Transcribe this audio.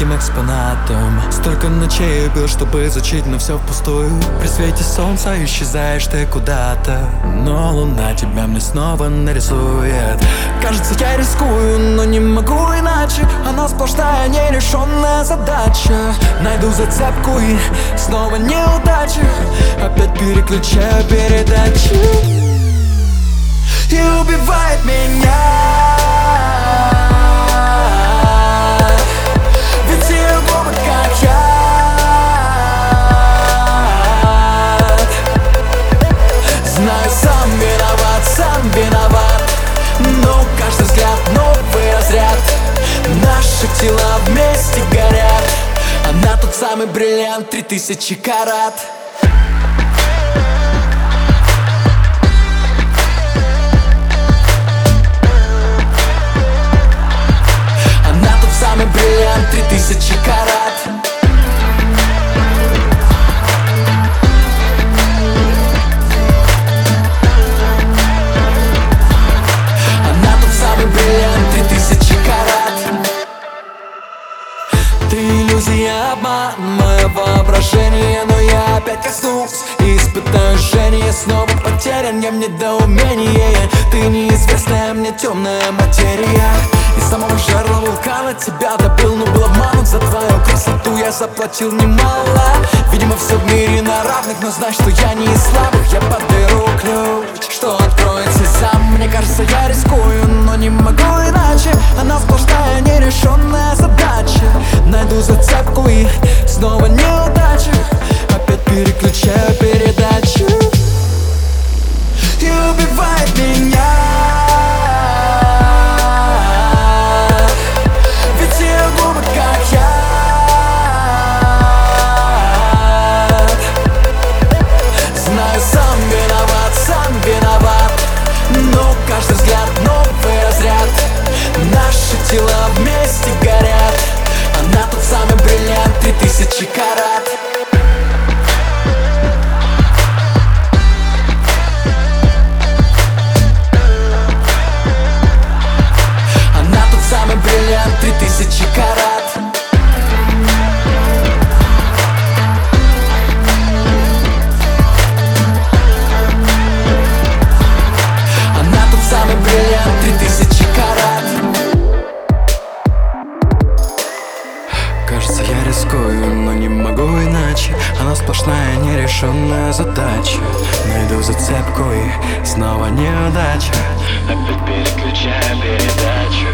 редким экспонатом. Столько ночей бил, чтобы изучить, но все впустую. При свете солнца исчезаешь ты куда-то, но луна тебя мне снова нарисует. Кажется, я рискую, но не могу иначе. Она сплошная нерешенная задача. Найду зацепку и снова неудача. Опять переключаю передачу и убивает меня. Ведь ее губы как яд. Знаю, сам виноват. Но каждый взгляд новый разряд. Наши тела вместе горят. Она тот самый бриллиант 3000 карат. Самый бриллиант 3000 карат. Она тот самый бриллиант 3000 карат. Ты иллюзия, обман, мое воображение. Но я опять коснусь и испытаю жжение. Снова потерян я в недоумении. Ты неизвестная мне темная материя. Из самого жерла вулкана тебя добыл, но был обманут. За твою красоту я заплатил немало. Видимо, все в мире на равных, но знай, что я не из слабых. Я подберу ключ, что откроется сам. Мне кажется, я рискую, но не могу иначе. Она сплошная нерешенная задача. Найду зацепку и снова неудача. Опять переключаю передачу и убивает меня. Каждый взгляд новый разряд. Наши тела вместе горят. Она тот самый бриллиант 3000 карат. Она тот самый бриллиант 3000 карат. Самый бриллиант 3000 карат. Кажется, я рискую, но не могу иначе. Она сплошная нерешенная задача. Найду зацепку и снова неудача. Опять переключаю передачу